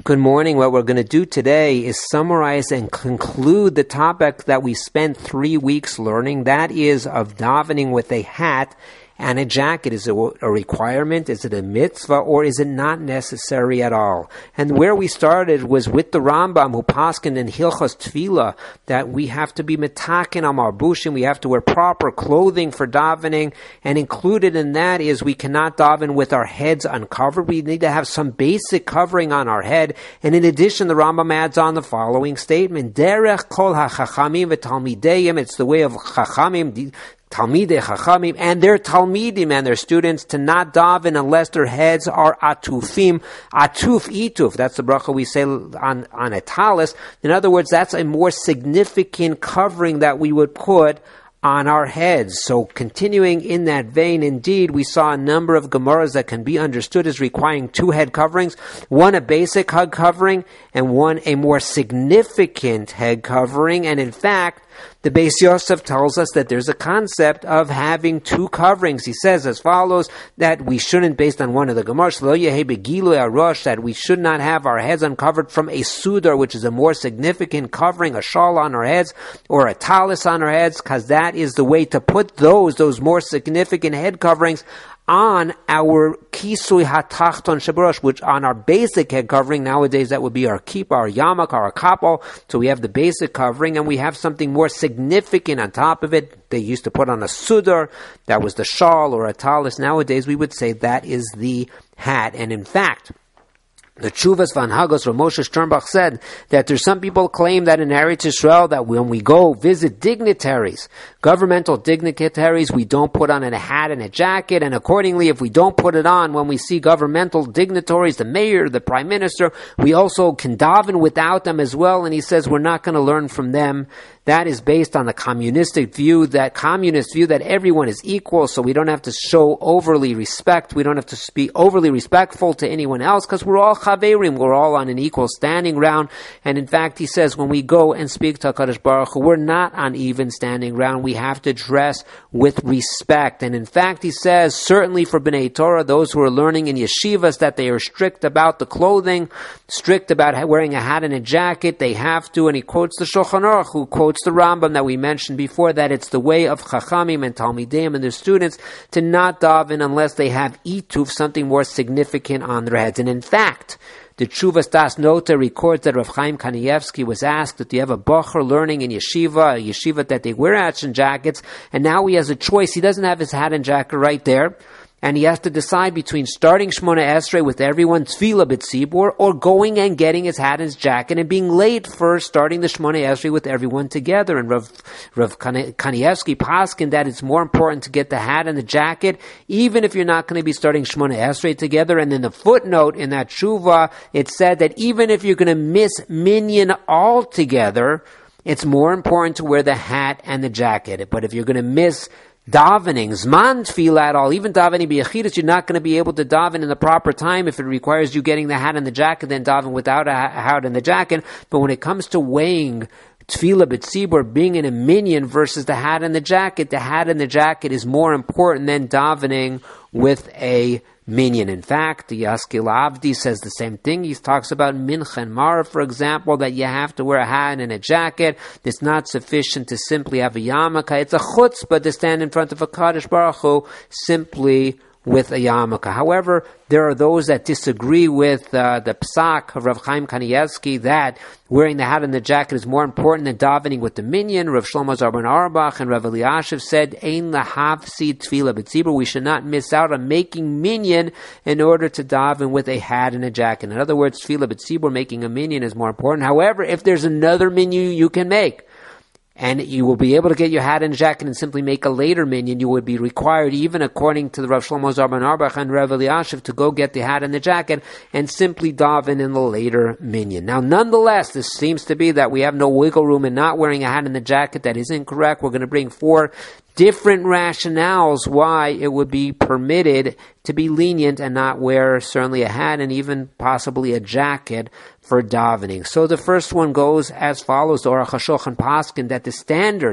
Good morning. What we're going to do today is summarize and conclude the topic that we spent 3 weeks learning. That is of davening with a hat and a jacket. Is it a requirement? Is it a mitzvah? Or is it not necessary at all? And where we started was with the Rambam, who paskined in Hilchos Tefillah that we have to be metaken on our bushim. We have to wear proper clothing for davening. And included in that is we cannot daven with our heads uncovered. We need to have some basic covering on our head. And in addition, the Rambam adds on the following statement: Derech kol ha-chachamim v'talmideim. It's the way of chachamim, Talmidei Chachamim, and their Talmidim and their students to not daven unless their heads are atufim, atuf ituf. That's the bracha we say on a talis. In other words, that's a more significant covering that we would put on our heads. So continuing in that vein, indeed, we saw a number of Gemaras that can be understood as requiring 2 head coverings, one a basic head covering and one a more significant head covering. And in fact, the Beis Yosef tells us that there's a concept of having 2 coverings. He says as follows, that we shouldn't, based on one of the Gemaras, that we should not have our heads uncovered from a sudar, which is a more significant covering, a shawl on our heads, or a talis on our heads, because that is the way to put those more significant head coverings on our kisui hatachton shabarosh, which on our basic head covering nowadays, that would be our kippah, our yarmulke, our kapel. So we have the basic covering, and we have something more significant on top of it. They used to put on a sudar, that was the shawl or a talis. Nowadays, we would say that is the hat. And in fact, the Chuvas Van Hagos, Rav Moshe Sternbach, said that there's some people claim that in Eretz Yisrael that when we go visit dignitaries, governmental dignitaries, we don't put on a hat and a jacket, and accordingly, if we don't put it on when we see governmental dignitaries, the mayor, the prime minister, we also can daven without them as well. And he says we're not going to learn from them. That is based on the communist view that everyone is equal, so we don't have to show overly respect. We don't have to be overly respectful to anyone else, because we're all chaverim. We're all on an equal standing ground. And in fact, he says when we go and speak to HaKadosh Baruch Hu, we're not on even standing ground. We have to dress with respect. And in fact, he says, certainly for B'nai Torah, those who are learning in yeshivas, that they are strict about the clothing, strict about wearing a hat and a jacket. They have to, and he quotes the Shulchan Aruch, who quotes the Rambam that we mentioned before, that it's the way of Chachamim and Talmidim and their students to not daven unless they have ituf, something more significant on their heads. And in fact, the Tshuvas Das Nota records that Rav Chaim Kanievsky was asked that you have a bacher learning in yeshiva that they wear hats and jackets, and now he has a choice. He doesn't have his hat and jacket right there, and he has to decide between starting Shmona Esrei with everyone, Tefillah B'tzibur, or going and getting his hat and his jacket and being late for starting the Shmona Esrei with everyone together. And Rav Kanievsky paskin that it's more important to get the hat and the jacket, even if you're not going to be starting Shmona Esrei together. And in the footnote in that tshuva, it said that even if you're going to miss minyan altogether, it's more important to wear the hat and the jacket. But if you're going to miss davening, zman tefillah at all, even davening b'yachidus, you're not going to be able to daven in the proper time. If it requires you getting the hat and the jacket, then daven without a hat and the jacket. But when it comes to weighing tefillah b'tzibur, being in a minyan versus the hat and the jacket is more important than davening with a minyan. In fact, the Yaskil Avdi says the same thing. He talks about Mincha and Marav, for example, that you have to wear a hat and a jacket. It's not sufficient to simply have a yarmulke. It's a chutzpah to stand in front of a Kadosh Baruch Hu simply with a yarmulke. However, there are those that disagree with the psak of Rav Chaim Kanievsky that wearing the hat and the jacket is more important than davening with the minyan. Rav Shlomo Zalman Auerbach and Rav Eliashiv said, Ein lahavsi tefillah b'tzibur, we should not miss out on making minyan in order to daven with a hat and a jacket. In other words, tefillah b'tzibur, making a minyan, is more important. However, if there's another minyan you can make, and you will be able to get your hat and jacket and simply make a later minyan, you would be required, even according to the Rav Shlomo Zalman Auerbach and Rav Eliashiv, to go get the hat and the jacket and simply daven in the later minyan. Now, nonetheless, this seems to be that we have no wiggle room in not wearing a hat and the jacket. That is incorrect. We're going to bring 4 different rationales why it would be permitted to be lenient and not wear certainly a hat and even possibly a jacket for davening. So the first one goes as follows: the Aruch HaShulchan paskin that the standard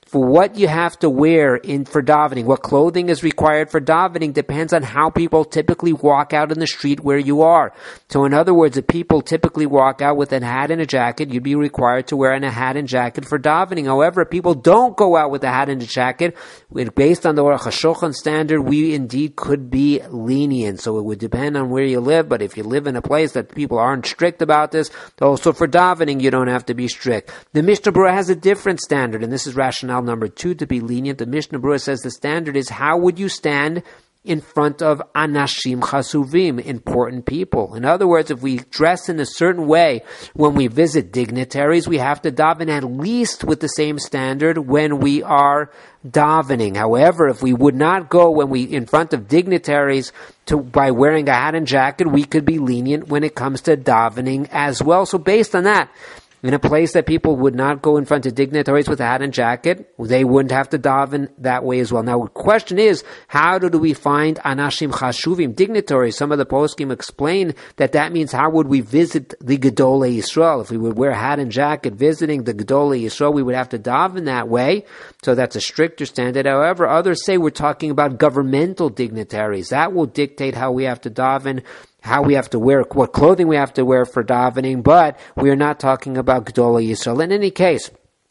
for what you have to wear for davening, what clothing is required for davening, depends on how people typically walk out in the street where you are. So in other words, if people typically walk out with a hat and a jacket, you'd be required to wear a hat and jacket for davening. However, if people don't go out with a hat and a jacket, based on the Aruch HaShulchan standard, we indeed could be lenient. So it would depend on where you live, but if you live in a place that people aren't strict about this, also for davening, you don't have to be strict. The Mishnah Berurah has a different standard, and this is rationale number 2 to be lenient. The Mishnah Berurah says the standard is, how would you stand in front of anashim chasuvim, important people? In other words, if we dress in a certain way when we visit dignitaries, we have to daven at least with the same standard when we are davening. However, if we would not go when we in front of dignitaries by wearing a hat and jacket, we could be lenient when it comes to davening as well. So based on that, in a place that people would not go in front of dignitaries with a hat and jacket, they wouldn't have to daven that way as well. Now, the question is, how do we find anashim chashuvim, dignitaries? Some of the poskim explain that means how would we visit the Gedolei Yisrael? If we would wear a hat and jacket visiting the Gedolei Yisrael, we would have to daven that way. So that's a stricter standard. However, others say we're talking about governmental dignitaries. That will dictate how we have to daven, how we have to wear, what clothing we have to wear for davening, but we are not talking about Gedolei Yisrael. In any case,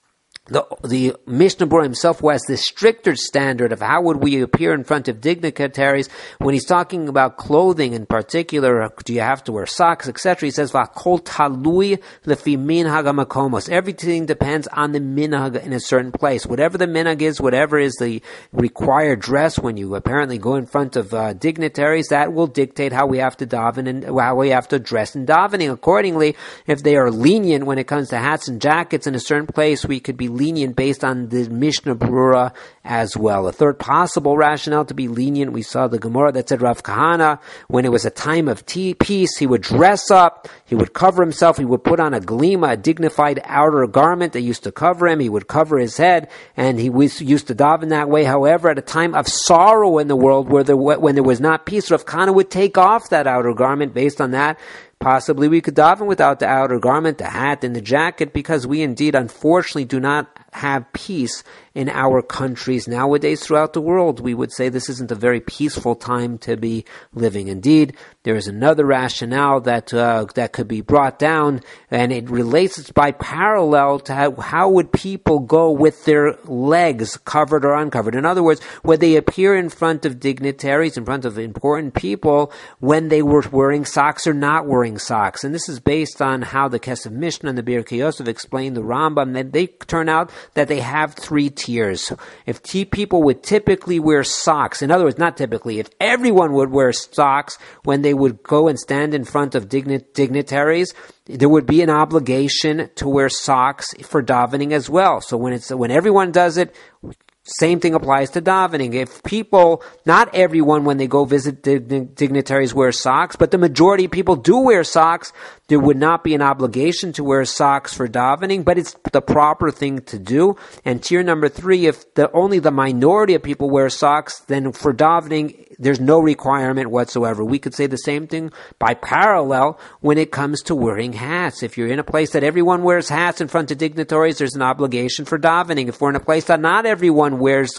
the Mishnah Berurah himself has this stricter standard of how would we appear in front of dignitaries when he's talking about clothing in particular. Do you have to wear socks, etc.? He says, "V'akol talui lefi minhag hamakomos." Everything depends on the minhag in a certain place. Whatever the minhag is, whatever is the required dress when you apparently go in front of dignitaries, that will dictate how we have to daven and how we have to dress in davening. Accordingly, if they are lenient when it comes to hats and jackets in a certain place, we could be lenient based on the Mishnah Berurah as well. A third possible rationale to be lenient, we saw the Gemara that said Rav Kahana, when it was a time of peace, he would dress up, he would cover himself, he would put on a glima, a dignified outer garment that used to cover him, he would cover his head, and he used to daven that way. However, at a time of sorrow in the world, when there was not peace, Rav Kahana would take off that outer garment. Based on that, possibly we could daven without the outer garment, the hat, and the jacket, because we indeed, unfortunately, do not have peace in our countries nowadays throughout the world. We would say this isn't a very peaceful time to be living. Indeed, there is another rationale that could be brought down, and it relates by parallel to how would people go with their legs covered or uncovered. In other words, would they appear in front of dignitaries, in front of important people, when they were wearing socks or not wearing socks? And this is based on how the Kesef Mishnah and the Birkei Yosef explain the Rambam, that they turn out that they have 3 tiers. If people would typically wear socks, in other words, not typically, if everyone would wear socks when they would go and stand in front of dignitaries, there would be an obligation to wear socks for davening as well. So when everyone does it, same thing applies to davening. If people, not everyone when they go visit dignitaries wear socks, but the majority of people do wear socks, there would not be an obligation to wear socks for davening, but it's the proper thing to do. And tier number 3, if only the minority of people wear socks, then for davening, there's no requirement whatsoever. We could say the same thing by parallel when it comes to wearing hats. If you're in a place that everyone wears hats in front of dignitaries, there's an obligation for davening. If we're in a place that not everyone wears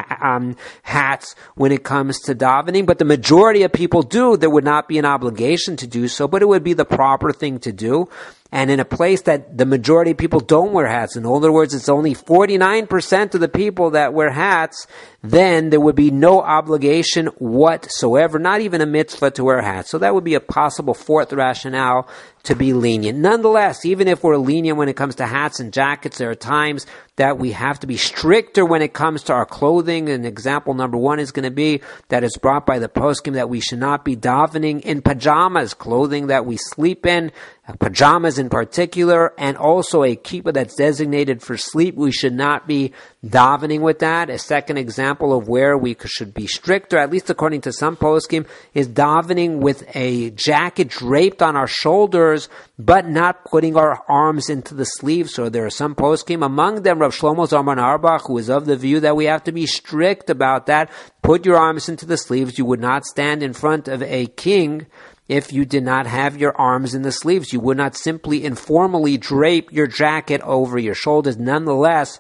hats when it comes to davening, but the majority of people do, there would not be an obligation to do so, but it would be the proper thing to do. And in a place that the majority of people don't wear hats, in other words, it's only 49% of the people that wear hats, then there would be no obligation whatsoever, not even a mitzvah to wear hats. So that would be a possible 4th rationale to be lenient. Nonetheless, even if we're lenient when it comes to hats and jackets, there are times that we have to be stricter when it comes to our clothing. And example number 1 is going to be that it's brought by the poskim that we should not be davening in pajamas, clothing that we sleep in, pajamas in particular, and also a kippah that's designated for sleep. We should not be davening with that. A second example of where we should be stricter, at least according to some poskim, is davening with a jacket draped on our shoulders, but not putting our arms into the sleeves. So there are some poskim, among them Rav Shlomo Zalman Auerbach, who is of the view that we have to be strict about that. Put your arms into the sleeves. You would not stand in front of a king if you did not have your arms in the sleeves. You would not simply informally drape your jacket over your shoulders. Nonetheless,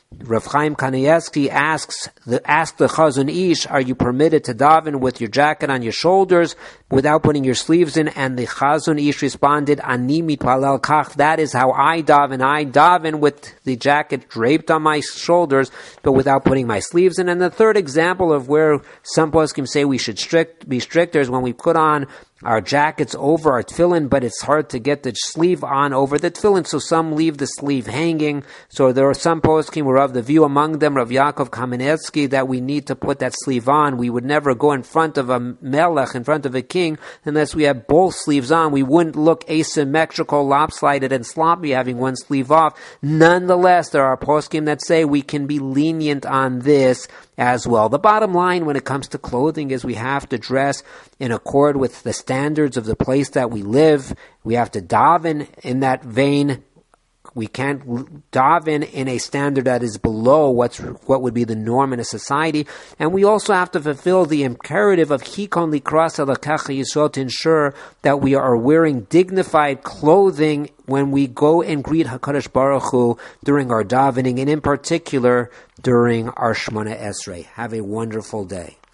Rav Chaim Kanievsky asked the Chazon Ish, are you permitted to daven with your jacket on your shoulders without putting your sleeves in? And the Chazon Ish responded, Ani mitpalel kach, that is how I daven. I daven with the jacket draped on my shoulders, but without putting my sleeves in. And the third example of where some poskim say we should be stricter is when we put on our jackets over our tefillin, but it's hard to get the sleeve on over the tefillin, so some leave the sleeve hanging. So there are some poskim who are of the view, among them Rav Yaakov Kamenetsky, that we need to put that sleeve on. We would never go in front of a melech, in front of a king, unless we had both sleeves on. We wouldn't look asymmetrical, lopsided, and sloppy having one sleeve off. Nonetheless, there are poskim that say we can be lenient on this as well. The bottom line when it comes to clothing is we have to dress in accord with the standards of the place that we live. We have to daven in that vein. We can't daven in a standard that is below what would be the norm in a society. And we also have to fulfill the imperative of Hikon Likras Elakacha Yisrael, to ensure that we are wearing dignified clothing when we go and greet HaKadosh Baruch Hu during our davening, and in particular during our Shemona Esrei. Have a wonderful day.